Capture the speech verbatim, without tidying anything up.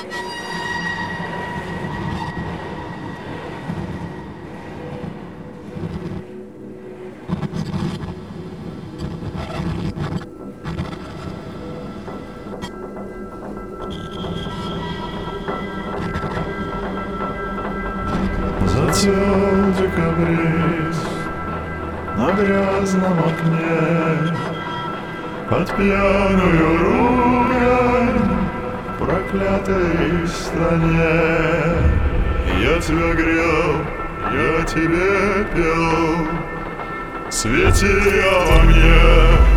Зацвел декабрист на грязном окне, под пьяную ругань в проклятой стране. Я тебя грел, я тебе пел, свети обо мне.